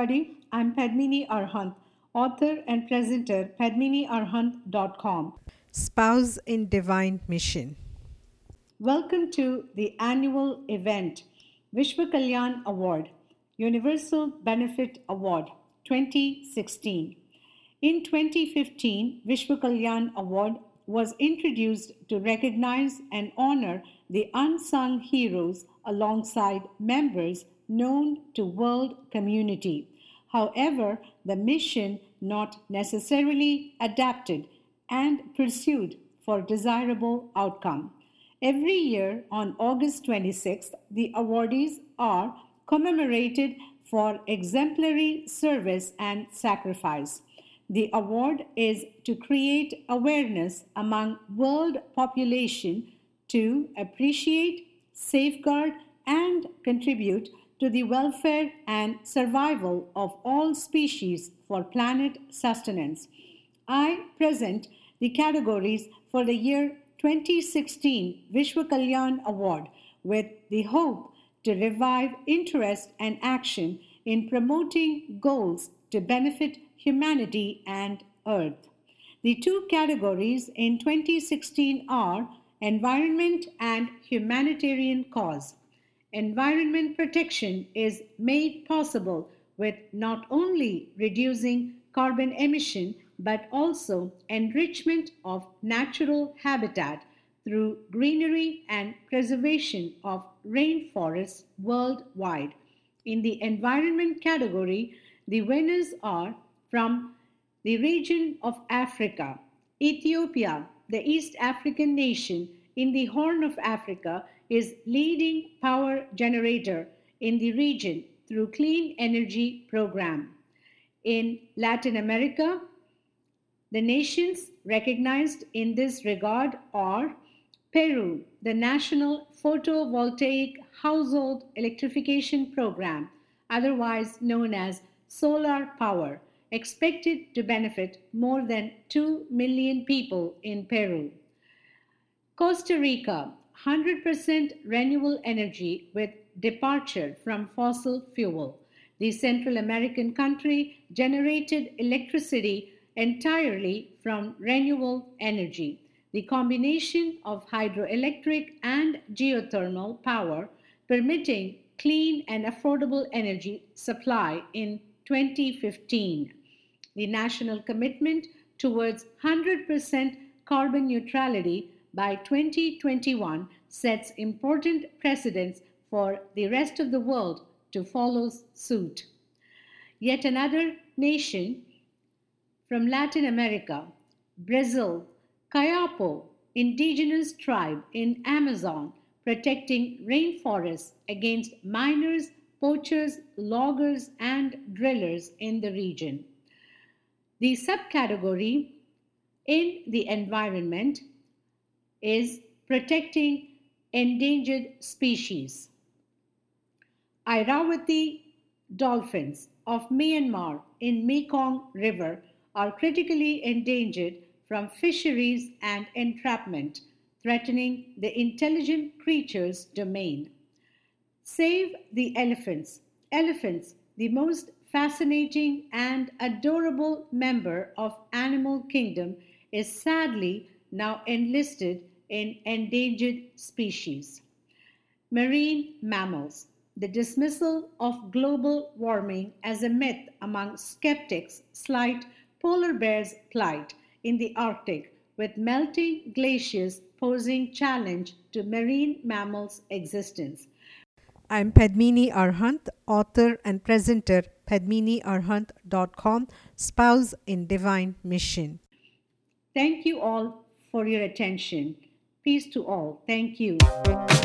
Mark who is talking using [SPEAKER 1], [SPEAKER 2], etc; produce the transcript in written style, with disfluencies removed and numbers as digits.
[SPEAKER 1] everybody. I'm Padmini Arhant, author and presenter, padminiarhant.com.
[SPEAKER 2] Spouse in Divine Mission.
[SPEAKER 1] Welcome to the annual event, Vishwa Kalyan Award, Universal Benefit Award 2016. In 2015, Vishwa Kalyan Award was introduced to recognize and honor the unsung heroes alongside members known to world community. However, the mission not necessarily adapted and pursued for desirable outcome. Every year on August 26th, the awardees are commemorated for exemplary service and sacrifice. The award is to create awareness among world population to appreciate, safeguard, and contribute to the welfare and survival of all species for planet sustenance. I present the categories for the year 2016 Vishwa Kalyan Award with the hope to revive interest and action in promoting goals to benefit humanity and Earth. The two categories in 2016 are Environment and Humanitarian Cause. Environment protection is made possible with not only reducing carbon emission but also enrichment of natural habitat through greenery and preservation of rainforests worldwide. In the environment category, the winners are from the region of Africa, Ethiopia, the East African nation in the Horn of Africa, is leading power generator in the region through clean energy program. In Latin America, the nations recognized in this regard are Peru, the National Photovoltaic Household Electrification Program, otherwise known as solar power, expected to benefit more than 2 million people in Peru. Costa Rica, 100% renewable energy with departure from fossil fuel. The Central American country generated electricity entirely from renewable energy. The combination of hydroelectric and geothermal power permitting clean and affordable energy supply in 2015. The national commitment towards 100% carbon neutrality by 2021 sets important precedents for the rest of the world to follow suit. Yet another nation from Latin America, Brazil, Kayapo, indigenous tribe in Amazon, protecting rainforests against miners, poachers, loggers, and drillers in the region. The subcategory in the environment is protecting endangered species. Irrawaddy dolphins of Myanmar in Mekong River are critically endangered from fisheries and entrapment, threatening the intelligent creatures' domain. Save the elephants. Elephants, the most fascinating and adorable member of animal kingdom, is sadly now enlisted in endangered species. Marine mammals. The dismissal of global warming as a myth among skeptics slight polar bears' plight in the Arctic, with melting glaciers posing challenge to marine mammals' existence.
[SPEAKER 2] I'm Padmini Arhant, author and presenter, padminiarhant.com, Spouse in Divine Mission.
[SPEAKER 1] Thank you all for your attention. Peace to all. Thank you.